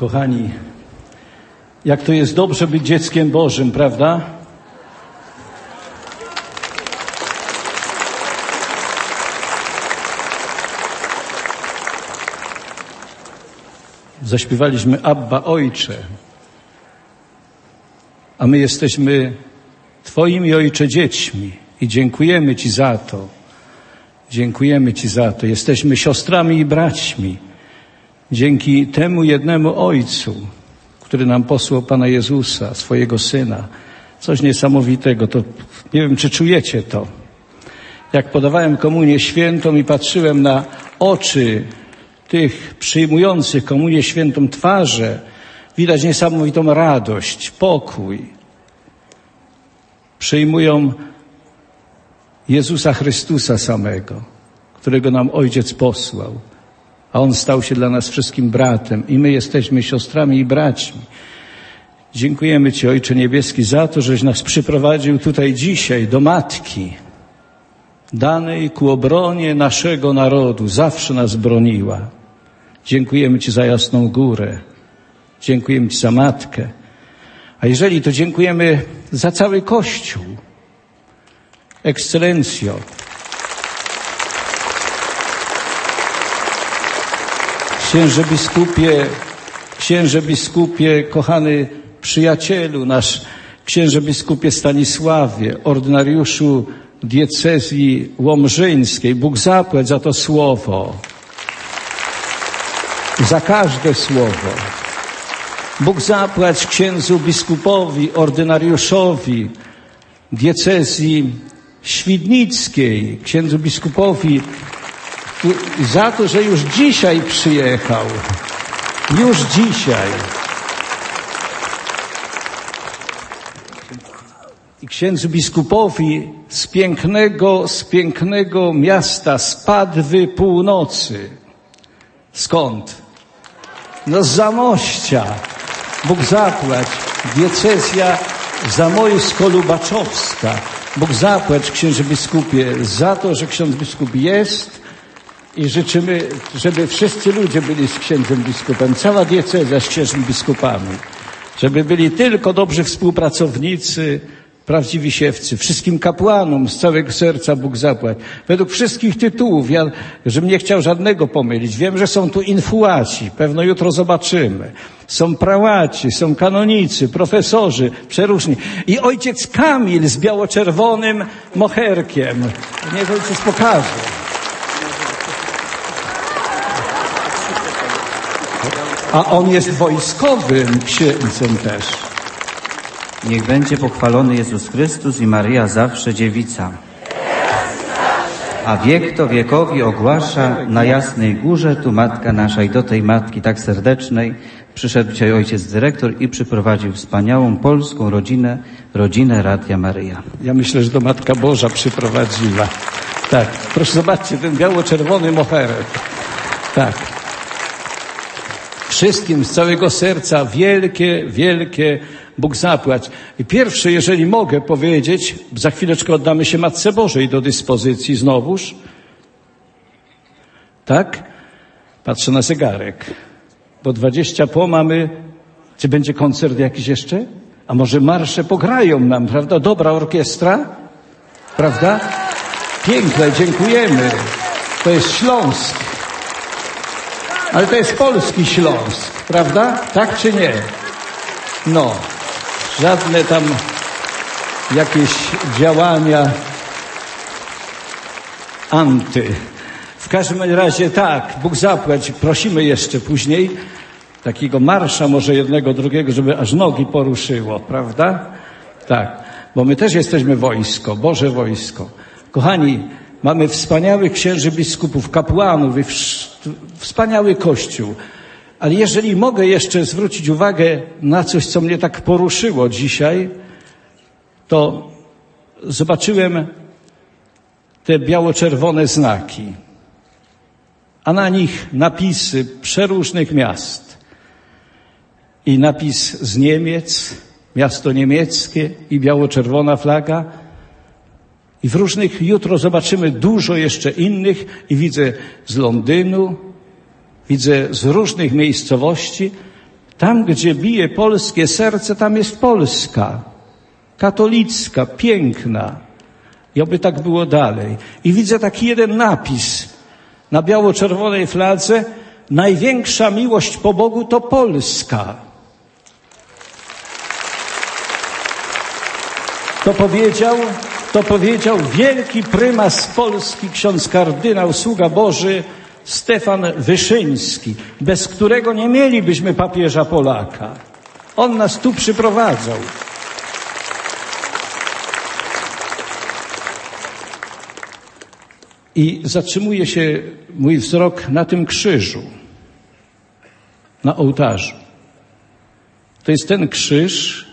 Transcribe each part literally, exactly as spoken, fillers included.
Kochani, jak to jest dobrze być dzieckiem Bożym, prawda? Zaśpiewaliśmy Abba, Ojcze, a my jesteśmy Twoimi, Ojcze, dziećmi i dziękujemy Ci za to. Dziękujemy Ci za to. Jesteśmy siostrami i braćmi. Dzięki temu jednemu Ojcu, który nam posłał Pana Jezusa, swojego Syna. Coś niesamowitego. To nie wiem, czy czujecie to. Jak podawałem komunię świętą i patrzyłem na oczy tych przyjmujących komunię świętą twarze, widać niesamowitą radość, pokój. Przyjmują Jezusa Chrystusa samego, którego nam Ojciec posłał, a On stał się dla nas wszystkim bratem i my jesteśmy siostrami i braćmi. Dziękujemy Ci, Ojcze Niebieski, za to, żeś nas przyprowadził tutaj dzisiaj do Matki, danej ku obronie naszego narodu. Zawsze nas broniła. Dziękujemy Ci za Jasną Górę. Dziękujemy Ci za Matkę. A jeżeli, to dziękujemy za cały Kościół. Ekscelencjo. Księże biskupie, księże biskupie, kochany przyjacielu, nasz księże biskupie Stanisławie, ordynariuszu diecezji łomżyńskiej, Bóg zapłać za to słowo, za każde słowo. Bóg zapłać księdzu biskupowi, ordynariuszowi diecezji świdnickiej, księdzu biskupowi za to, że już dzisiaj przyjechał. Już dzisiaj. I księdzu biskupowi z pięknego, z pięknego miasta, z Padwy Północy. Skąd? No z Zamościa. Bóg zapłać. Diecezja zamojsko-lubaczowska. Bóg zapłać, księże biskupie, za to, że ksiądz biskup jest i życzymy, żeby wszyscy ludzie byli z księdzem biskupem, cała diecezja z księżmi biskupami, żeby byli tylko dobrzy współpracownicy, prawdziwi siewcy, wszystkim kapłanom z całego serca Bóg zapłać. Według wszystkich tytułów, ja, żebym nie chciał żadnego pomylić, wiem, że są tu infułaci, pewno jutro zobaczymy. Są prałaci, są kanonicy, profesorzy, przeróżni. I ojciec Kamil z biało-czerwonym moherkiem. Niech ojciec pokaże. A on jest wojskowym księdzem też. Niech będzie pochwalony Jezus Chrystus i Maryja zawsze dziewica. A wiek to wiekowi ogłasza na Jasnej Górze, tu Matka nasza, i do tej Matki tak serdecznej przyszedł dzisiaj ojciec dyrektor i przyprowadził wspaniałą polską rodzinę, rodzinę Radia Maryja. Ja myślę, że to Matka Boża przyprowadziła. Tak, proszę zobaczcie, ten biało-czerwony moherek. Tak. Wszystkim z całego serca wielkie, wielkie Bóg zapłać. I pierwsze, jeżeli mogę powiedzieć, za chwileczkę oddamy się Matce Bożej do dyspozycji znowuż. Tak? Patrzę na zegarek. Bo dwadzieścia po mamy. Czy będzie koncert jakiś jeszcze? A może marsze pograją nam, prawda? Dobra orkiestra, prawda? Piękne, dziękujemy. To jest Śląsk. Ale to jest polski Śląsk, prawda? Tak czy nie? No, żadne tam jakieś działania anty. W każdym razie tak, Bóg zapłać. Prosimy jeszcze później takiego marsza, może jednego, drugiego, żeby aż nogi poruszyło, prawda? Tak, bo my też jesteśmy wojsko, Boże wojsko. Kochani, mamy wspaniałych księży biskupów, kapłanów i wspaniały Kościół. Ale jeżeli mogę jeszcze zwrócić uwagę na coś, co mnie tak poruszyło dzisiaj, to zobaczyłem te biało-czerwone znaki, a na nich napisy przeróżnych miast. I napis z Niemiec, miasto niemieckie i biało-czerwona flaga. I w różnych, jutro zobaczymy dużo jeszcze innych i widzę z Londynu, widzę z różnych miejscowości Tam, gdzie bije polskie serce, tam jest Polska. Katolicka, piękna. I oby tak było dalej. I widzę taki jeden napis na biało-czerwonej fladze. Największa miłość po Bogu to Polska. To powiedział, to powiedział wielki prymas Polski, ksiądz kardynał, sługa Boży Stefan Wyszyński, bez którego nie mielibyśmy papieża Polaka. On nas tu przyprowadzał. I zatrzymuje się mój wzrok na tym krzyżu, na ołtarzu. To jest ten krzyż,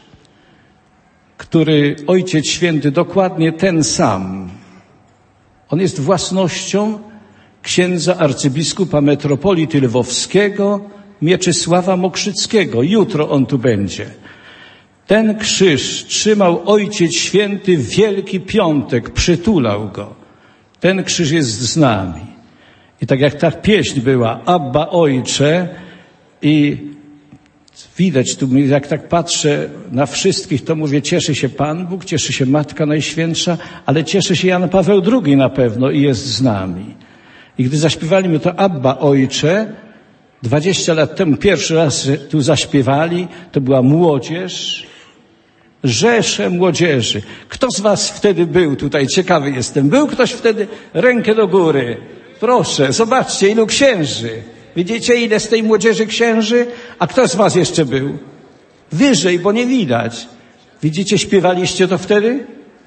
który Ojciec Święty, dokładnie ten sam, on jest własnością księdza arcybiskupa metropolity lwowskiego Mieczysława Mokrzyckiego. Jutro on tu będzie. Ten krzyż trzymał Ojciec Święty w Wielki Piątek, przytulał go. Ten krzyż jest z nami. I tak jak ta pieśń była, Abba Ojcze, i widać tu, jak tak patrzę na wszystkich, to mówię, cieszy się Pan Bóg, cieszy się Matka Najświętsza, ale cieszy się Jan Paweł drugi na pewno i jest z nami. I gdy zaśpiewaliśmy to Abba Ojcze, dwadzieścia lat temu pierwszy raz tu zaśpiewali, to była młodzież, rzesze młodzieży. Kto z was wtedy był tutaj? Ciekawy jestem. Był ktoś wtedy? Rękę do góry. Proszę, zobaczcie, ilu księży. Widzicie, ile z tej młodzieży księży? A kto z was jeszcze był? Wyżej, bo nie widać. Widzicie, śpiewaliście to wtedy?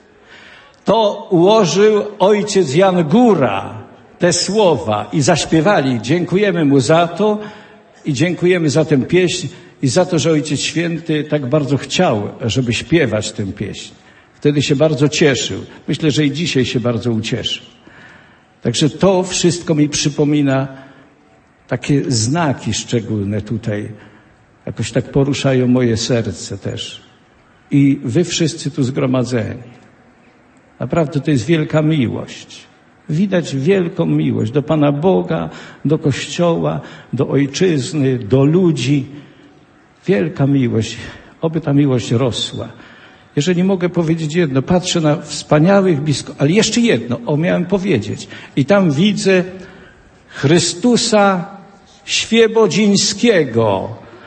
To ułożył ojciec Jan Góra te słowa i zaśpiewali. Dziękujemy mu za to i dziękujemy za tę pieśń i za to, że Ojciec Święty tak bardzo chciał, żeby śpiewać tę pieśń. Wtedy się bardzo cieszył. Myślę, że i dzisiaj się bardzo ucieszy. Także to wszystko mi przypomina takie znaki szczególne tutaj. Jakoś tak poruszają moje serce też. I wy wszyscy tu zgromadzeni. Naprawdę to jest wielka miłość. Widać wielką miłość do Pana Boga, do Kościoła, do Ojczyzny, do ludzi. Wielka miłość. Oby ta miłość rosła. Jeżeli mogę powiedzieć jedno, patrzę na wspaniałych biskupów, ale jeszcze jedno, o miałem powiedzieć. I tam widzę Chrystusa Świebodzińskiego.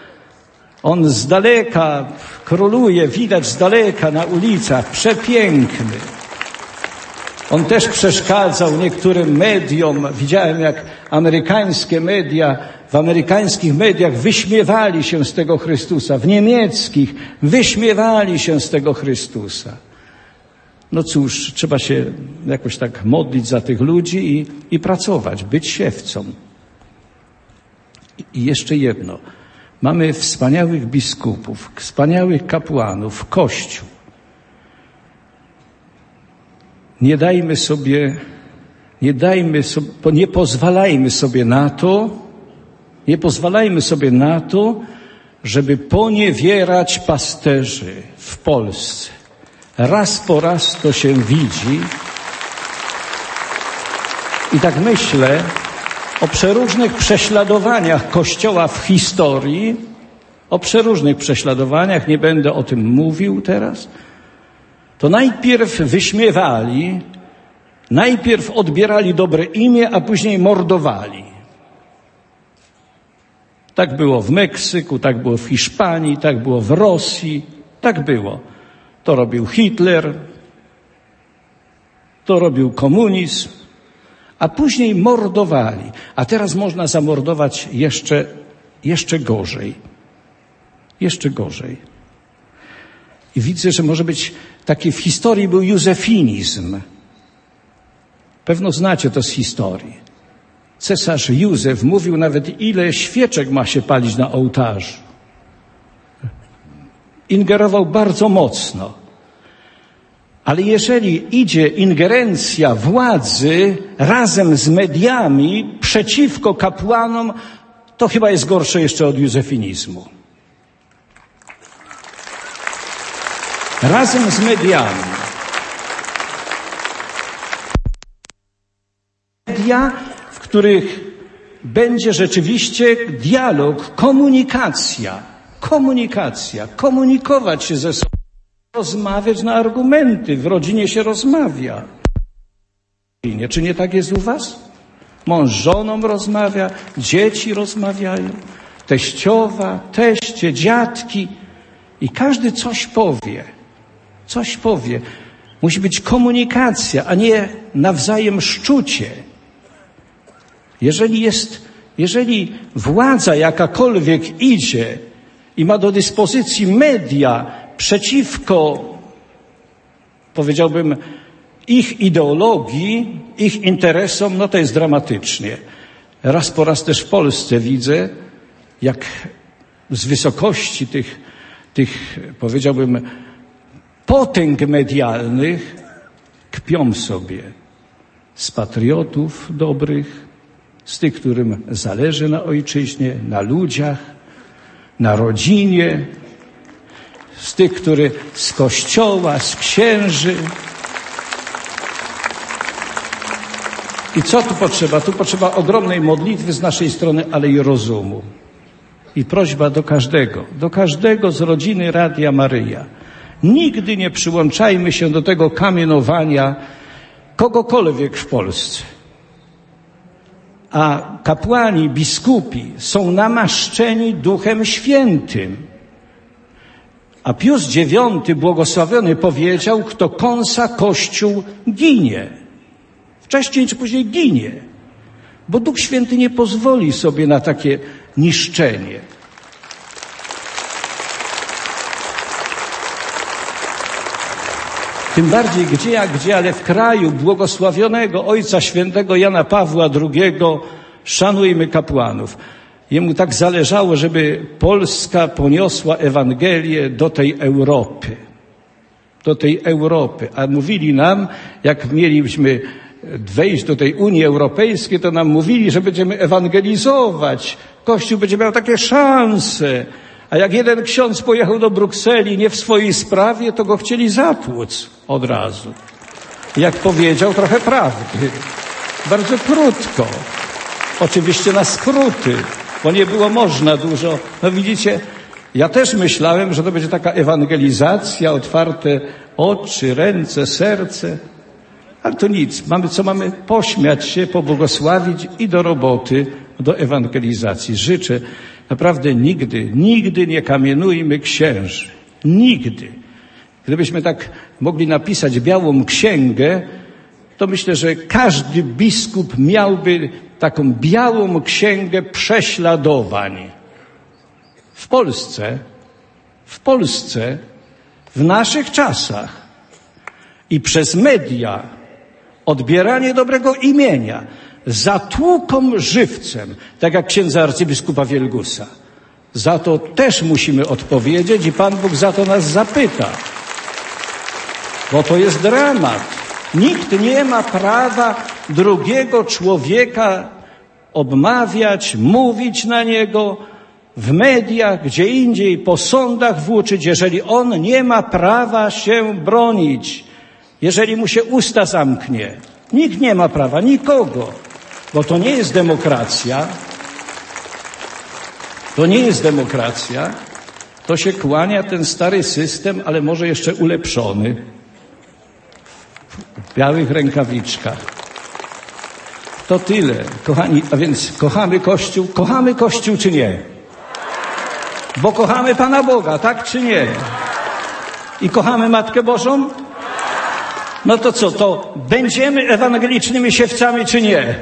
On z daleka króluje, widać z daleka na ulicach, przepiękny. On też przeszkadzał niektórym mediom. Widziałem, jak amerykańskie media, w amerykańskich mediach wyśmiewali się z tego Chrystusa, w niemieckich wyśmiewali się z tego Chrystusa. No cóż, trzeba się jakoś tak modlić za tych ludzi i, i pracować, być siewcą. I jeszcze jedno. Mamy wspaniałych biskupów, wspaniałych kapłanów, Kościół. Nie dajmy sobie, nie dajmy sobie, nie pozwalajmy sobie na to, nie pozwalajmy sobie na to, żeby poniewierać pasterzy w Polsce. Raz po raz to się widzi. I tak myślę o przeróżnych prześladowaniach Kościoła w historii, o przeróżnych prześladowaniach, nie będę o tym mówił teraz. To najpierw wyśmiewali, najpierw odbierali dobre imię, a później mordowali. Tak było w Meksyku, tak było w Hiszpanii, tak było w Rosji, tak było. To robił Hitler, to robił komunizm, a później mordowali. A teraz można zamordować jeszcze, jeszcze gorzej. Jeszcze gorzej. I widzę, że może być taki, w historii był józefinizm. Pewno znacie to z historii. Cesarz Józef mówił nawet, ile świeczek ma się palić na ołtarzu. Ingerował bardzo mocno. Ale jeżeli idzie ingerencja władzy razem z mediami przeciwko kapłanom, to chyba jest gorsze jeszcze od józefinizmu. Razem z mediami. Media, w których będzie rzeczywiście dialog, komunikacja Komunikacja, komunikować się ze sobą, rozmawiać na argumenty. W rodzinie się rozmawia. Czy nie tak jest u was? Mąż z żoną rozmawia, dzieci rozmawiają, teściowa, teście, dziadki i każdy coś powie. Coś powie. Musi być komunikacja, a nie nawzajem szczucie. Jeżeli jest, jeżeli władza jakakolwiek idzie i ma do dyspozycji media przeciwko, powiedziałbym, ich ideologii, ich interesom, no to jest dramatycznie. Raz po raz też w Polsce widzę, jak z wysokości tych, tych powiedziałbym, potęg medialnych kpią sobie z patriotów dobrych, z tych, którym zależy na ojczyźnie, na ludziach, na rodzinie, z tych, którzy z kościoła, z księży. I co tu potrzeba? Tu potrzeba ogromnej modlitwy z naszej strony, ale i rozumu. I prośba do każdego, do każdego z rodziny Radia Maryja. Nigdy nie przyłączajmy się do tego kamienowania kogokolwiek w Polsce. A kapłani, biskupi są namaszczeni Duchem Świętym. A Pius dziewiąty błogosławiony powiedział, kto kąsa Kościół ginie. Wcześniej czy później ginie. Bo Duch Święty nie pozwoli sobie na takie niszczenie. Tym bardziej gdzie jak gdzie, ale w kraju błogosławionego Ojca Świętego Jana Pawła drugiego szanujmy kapłanów. Jemu tak zależało, żeby Polska poniosła Ewangelię do tej Europy. Do tej Europy. A mówili nam, jak mieliśmy wejść do tej Unii Europejskiej, to nam mówili, że będziemy ewangelizować. Kościół będzie miał takie szanse. A jak jeden ksiądz pojechał do Brukseli nie w swojej sprawie, to go chcieli zatłuc od razu. Jak powiedział, trochę prawdy. Bardzo krótko. Oczywiście na skróty, bo nie było można dużo. No widzicie, ja też myślałem, że to będzie taka ewangelizacja, otwarte oczy, ręce, serce. Ale to nic. Mamy co mamy? Pośmiać się, pobłogosławić i do roboty, do ewangelizacji. Życzę naprawdę nigdy, nigdy nie kamienujmy księży. Nigdy. Gdybyśmy tak mogli napisać białą księgę, to myślę, że każdy biskup miałby taką białą księgę prześladowań. W Polsce, w Polsce, w naszych czasach i przez media odbieranie dobrego imienia zatłuką żywcem, tak jak księdza arcybiskupa Wielgusa. Za to też musimy odpowiedzieć i Pan Bóg za to nas zapyta. Bo to jest dramat. Nikt nie ma prawa drugiego człowieka obmawiać, mówić na niego w mediach, gdzie indziej, po sądach włóczyć, jeżeli on nie ma prawa się bronić, jeżeli mu się usta zamknie. Nikt nie ma prawa, nikogo, bo to nie jest demokracja. To nie jest demokracja. To się kłania ten stary system, ale może jeszcze ulepszony. W białych rękawiczkach. To tyle, kochani. A więc kochamy Kościół? Kochamy Kościół czy nie? Bo kochamy Pana Boga, tak czy nie? I kochamy Matkę Bożą? No to co, to będziemy ewangelicznymi siewcami czy nie?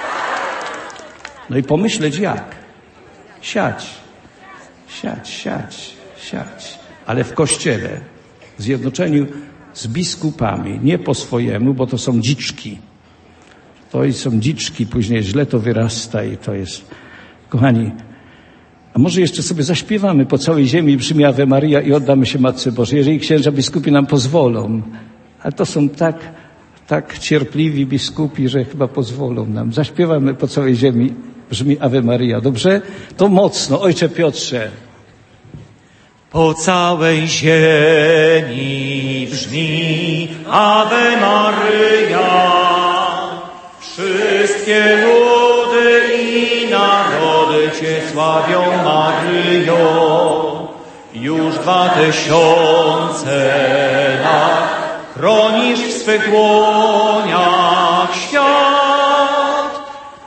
No i pomyśleć jak? Siać, siać, siać, siać. Ale w Kościele, w zjednoczeniu z biskupami, nie po swojemu, bo to są dziczki. To są dziczki, później źle to wyrasta i to jest... Kochani, a może jeszcze sobie zaśpiewamy po całej ziemi brzmi Ave Maria i oddamy się Matce Bożej, jeżeli księża biskupi nam pozwolą. Ale to są tak, tak cierpliwi biskupi, że chyba pozwolą nam. Zaśpiewamy po całej ziemi brzmi Ave Maria, dobrze? To mocno, Ojcze Piotrze. Po całej ziemi brzmi Ave Maria, wszystkie ludy i narody Cię sławią, Maryjo. Już dwa tysiące lat chronisz w swych dłoniach świat.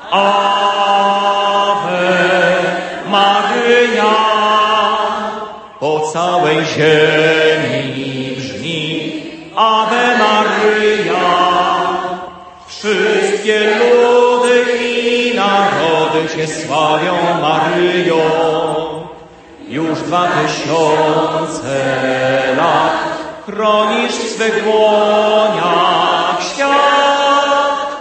Ave Maryja, po całej ziemi brzmi Ave Maryja. Wszystkie ludy i narody Cię sławią, Maryjo. Już dwa tysiące lat chronisz w swych dłoniach świat.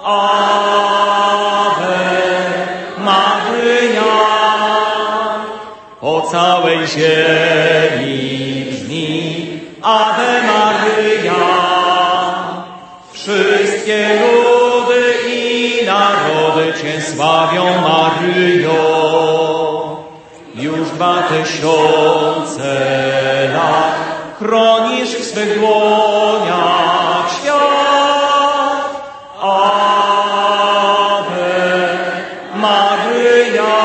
Ave Maryja, po całej ziemi brzmi Ave Maryja. Wszystkie ludy i narody Cię sławią, Maryjo. Już dwa tysiące lat chronisz w swych dłoniach świat. Ave Maryja.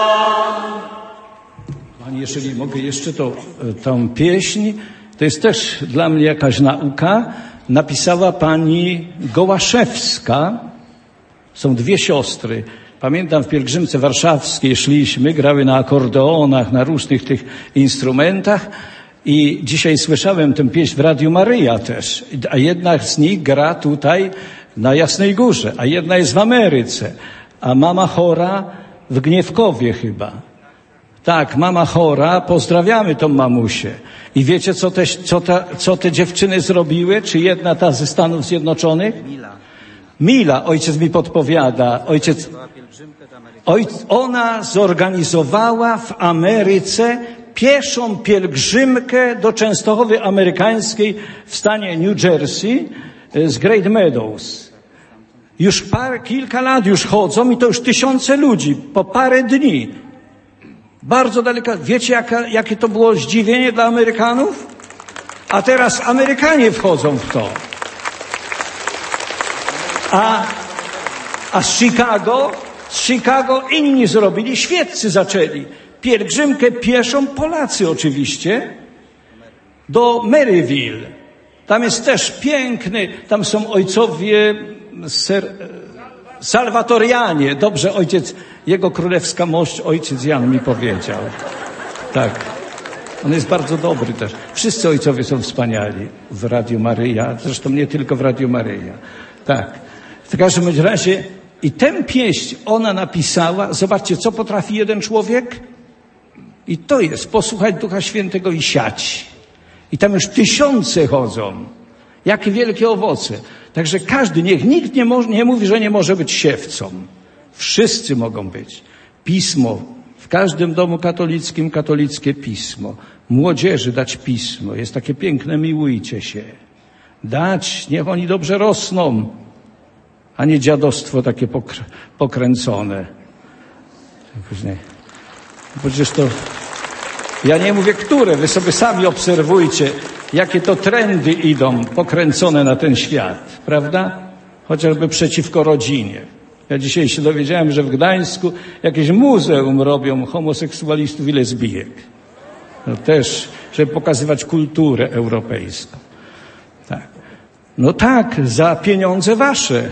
Pani, jeżeli mogę jeszcze to, tą pieśń, to jest też dla mnie jakaś nauka. Napisała pani Gołaszewska. Są dwie siostry. Pamiętam, w pielgrzymce warszawskiej szliśmy, grały na akordeonach, na różnych tych instrumentach i dzisiaj słyszałem tę pieśń w Radiu Maryja też. A jedna z nich gra tutaj na Jasnej Górze, a jedna jest w Ameryce, a mama chora w Gniewkowie chyba. Tak, mama chora, pozdrawiamy tą mamusię. I wiecie, co te, co, ta, co te dziewczyny zrobiły? Czy jedna ta ze Stanów Zjednoczonych? Mila. Mila, ojciec mi podpowiada. Ojciec, ojc, ona zorganizowała w Ameryce pieszą pielgrzymkę do Częstochowy Amerykańskiej w stanie New Jersey z Great Meadows. Już par, kilka lat już chodzą i to już tysiące ludzi po parę dni. Bardzo daleko. Wiecie, jaka, jakie to było zdziwienie dla Amerykanów? A teraz Amerykanie wchodzą w to. A, a z Chicago, z Chicago inni zrobili, świeccy zaczęli. Pielgrzymkę pieszą, Polacy oczywiście, do Maryville. Tam jest też piękny, tam są ojcowie ser, salwatorianie. Dobrze, ojciec, jego królewska mość, ojciec Jan mi powiedział. Tak. On jest bardzo dobry też. Wszyscy ojcowie są wspaniali w Radiu Maryja. Zresztą nie tylko w Radiu Maryja. Tak. W każdym razie i tę pieśń ona napisała. Zobaczcie, co potrafi jeden człowiek. I to jest posłuchać Ducha Świętego i siać. I tam już tysiące chodzą. Jakie wielkie owoce. Także każdy, niech nikt nie, może, nie mówi, że nie może być siewcą. Wszyscy mogą być. Pismo. W każdym domu katolickim katolickie pismo. Młodzieży dać pismo. Jest takie piękne, miłujcie się. Dać, niech oni dobrze rosną. A nie dziadostwo takie pokr- pokręcone. Później. Przecież to... Ja nie mówię, które. Wy sobie sami obserwujcie, jakie to trendy idą pokręcone na ten świat. Prawda? Chociażby przeciwko rodzinie. Ja dzisiaj się dowiedziałem, że w Gdańsku jakieś muzeum robią homoseksualistów i lesbijek. No też, żeby pokazywać kulturę europejską. Tak. No tak, za pieniądze wasze.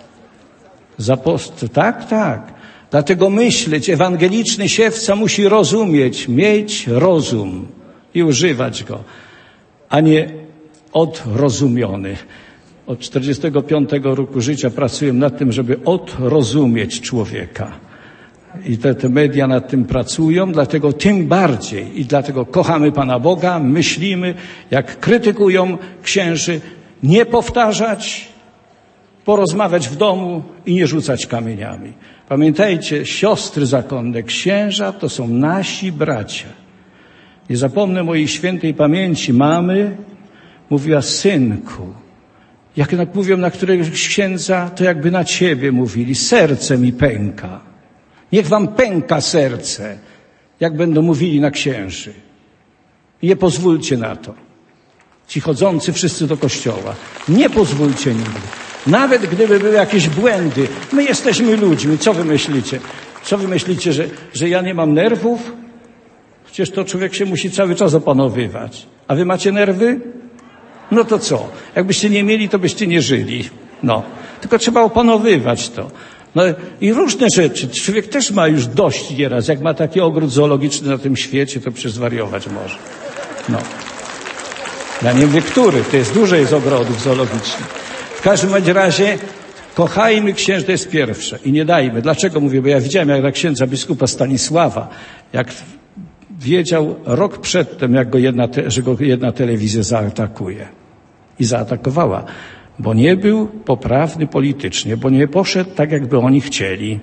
Za post... Tak, tak. Dlatego myśleć, ewangeliczny siewca musi rozumieć, mieć rozum i używać go, a nie odrozumiony. Od czterdziestego piątego roku życia pracuję nad tym, żeby odrozumieć człowieka. I te, te media nad tym pracują, dlatego tym bardziej i dlatego kochamy Pana Boga, myślimy, jak krytykują księży, nie powtarzać, porozmawiać w domu i nie rzucać kamieniami. Pamiętajcie, siostry zakonne, księża to są nasi bracia. Nie zapomnę mojej świętej pamięci mamy, mówiła: synku. Jak mówią na któregoś księdza, to jakby na ciebie mówili. Serce mi pęka. Niech wam pęka serce, jak będą mówili na księży. Nie pozwólcie na to. Ci chodzący wszyscy do kościoła. Nie pozwólcie nigdy. Nawet gdyby były jakieś błędy. My jesteśmy ludźmi. Co wy myślicie? Co wy myślicie, że, że ja nie mam nerwów? Przecież to człowiek się musi cały czas opanowywać. A wy macie nerwy? No to co? Jakbyście nie mieli, to byście nie żyli. No. Tylko trzeba opanowywać to. No i różne rzeczy. Człowiek też ma już dość nieraz. Jak ma taki ogród zoologiczny na tym świecie, to przecież zwariować może. No. Ja nie wiem, który. To jest dużo jest ogrodów zoologicznych. W każdym bądź razie kochajmy księży, to jest pierwsze. I nie dajmy. Dlaczego mówię? Bo ja widziałem, jak na księdza biskupa Stanisława, jak wiedział rok przedtem, jak go jedna, te, że go jedna telewizja zaatakuje. I zaatakowała. Bo nie był poprawny politycznie, bo nie poszedł tak, jakby oni chcieli.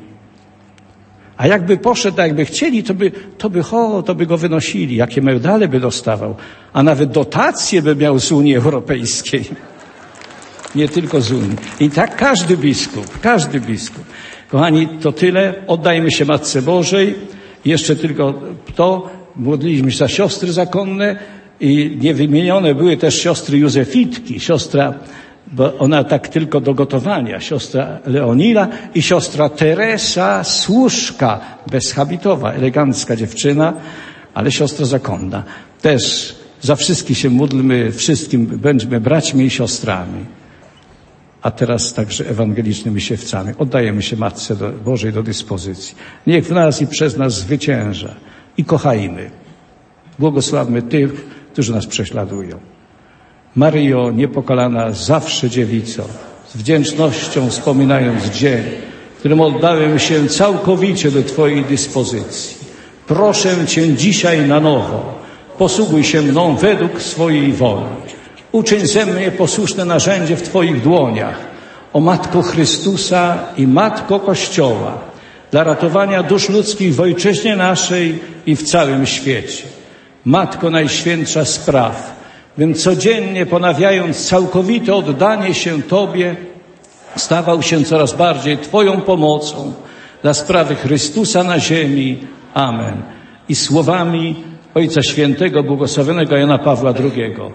A jakby poszedł tak, jakby chcieli, to by, to by, ho, to by go wynosili. Jakie medale by dostawał. A nawet dotacje by miał z Unii Europejskiej. Nie tylko z Unii. I tak każdy biskup, każdy biskup. Kochani, to tyle. Oddajmy się Matce Bożej. Jeszcze tylko to, modliliśmy się za siostry zakonne i niewymienione były też siostry Józefitki, siostra, bo ona tak tylko do gotowania, siostra Leonila i siostra Teresa Służka, bezhabitowa, elegancka dziewczyna, ale siostra zakonna. Też za wszystkich się módlmy, wszystkim bądźmy braćmi i siostrami. A teraz także ewangelicznymi siewcami. Oddajemy się Matce do, Bożej do dyspozycji. Niech w nas i przez nas zwycięża. I kochajmy. Błogosławmy tych, którzy nas prześladują. Maryjo, niepokalana zawsze dziewico, z wdzięcznością wspominając dzień, w którym oddałem się całkowicie do Twojej dyspozycji. Proszę Cię dzisiaj na nowo, posługuj się mną według swojej woli. Uczyń ze mnie posłuszne narzędzie w Twoich dłoniach, o Matko Chrystusa i Matko Kościoła, dla ratowania dusz ludzkich w ojczyźnie naszej i w całym świecie. Matko Najświętsza spraw, bym codziennie ponawiając całkowite oddanie się Tobie, stawał się coraz bardziej Twoją pomocą dla sprawy Chrystusa na ziemi. Amen. I słowami Ojca Świętego, błogosławionego Jana Pawła drugiego.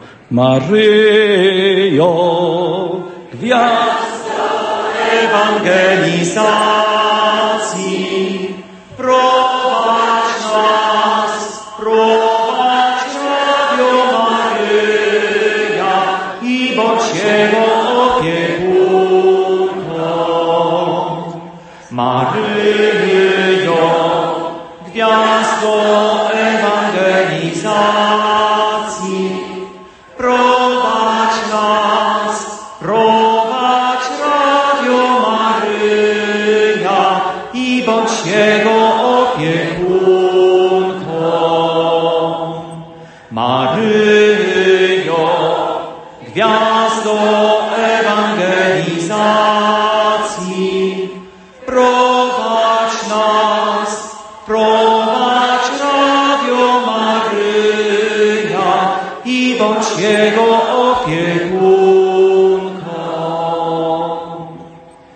Maryjo, gwiazdo ewangelizacji, prowadź nas, prowadź Radio Maryja i bądź Jego opiekunką. Maryjo, gwiazdo ewangelizacji, prowadź nas, prowadź Radio Maryja i bądź Jego opiekunką. Maryjo, gwiazdo ewangelizacji, prowadź nas, prowadź Radio Maryja i bądź Jego opiekunką.